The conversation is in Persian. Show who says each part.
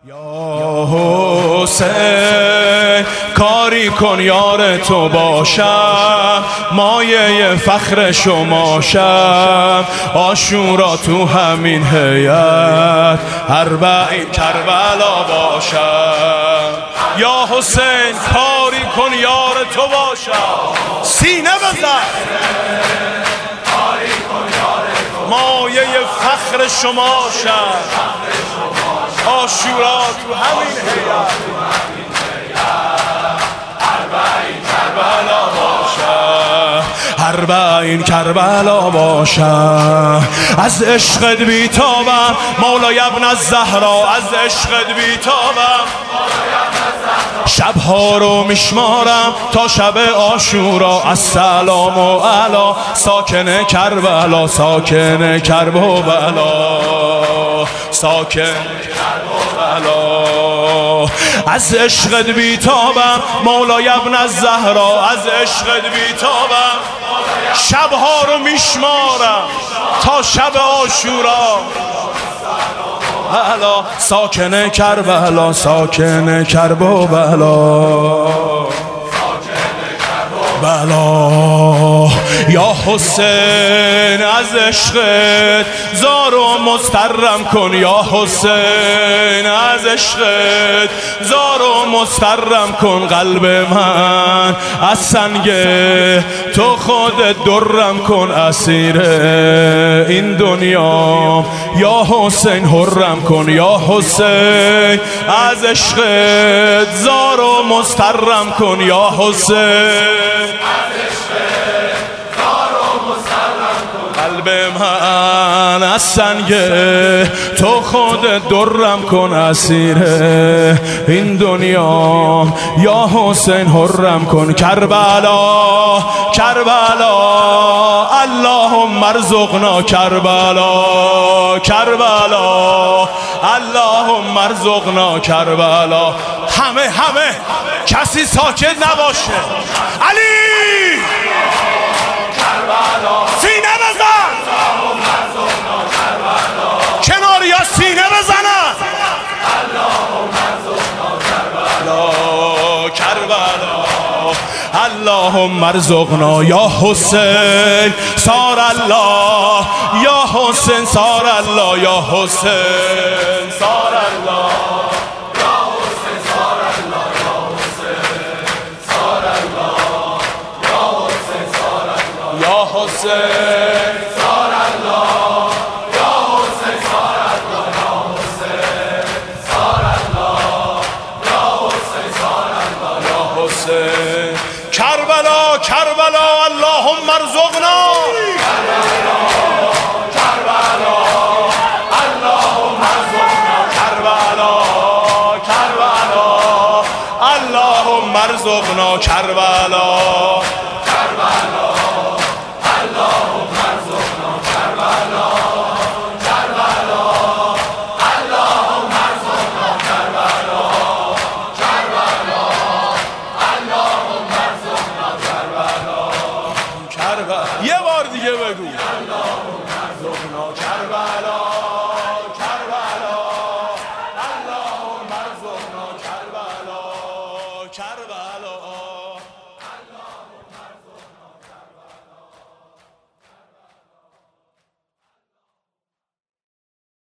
Speaker 1: یا حسین کاری کن یار تو باشم، مایه فخر شما شم، عاشورا تو همین هیئت اربعین کربلا باشم. یا حسین کاری کن یار تو باشم، سینه بزن مایه فخر شما شم، عاشورا تو همین هیئت اربعین کربلا باشم، اربعین کربلا باشم. از عشقت بیتابم مولای ابن الزهرا، از عشقت بیتابم شبها رو میشمارم تا شب عاشورا. السلام و علا ساکن کربلا، ساکن کربلا، ساکن کربلا. از عشقت بیتابم مولای ابن الزهرا، از عشقت بیتابم شبها رو میشمارم تا شب عاشورا. بلا ساکن کربلا، ساکن کربلا، بلا. یا حسین از عشقت زار و مضطرم کن، یا حسین از عشقت زار و مضطرم کن. قلب من از سنگ تو خودت درم کن، اسیر این دنیا یا حسین حرم کن. یا حسین از عشقت زار و مضطرم کن، یا حسین قلب من از سنگ تو خودت درم کن، اسیر این دنیا یا حسین حرم کن. کربلا کربلا اللهم ارزقنا کربلا، کربلا اللهم ارزقنا کربلا. همه کسی ساکت نباشه. علی سینه بزن، کنار یا سینه بزنن. کربلا اللهم ارزقنا. یا حسین صار الله، یا حسین صار الله، یا حسین صار الله، یا حسین صار الله، یا حسین صار الله، یا حسین صار الله، یا حسین صار الله، یا حسین صار الله، یا حسین صار الله، یا حسین صار الله، یا حسین. کربلا کربلا اللهم ارزقنا، کربلا کربلا اللهم ارزقنا، کربلا کربلا اللهم ارزقنا، کربلا کربلا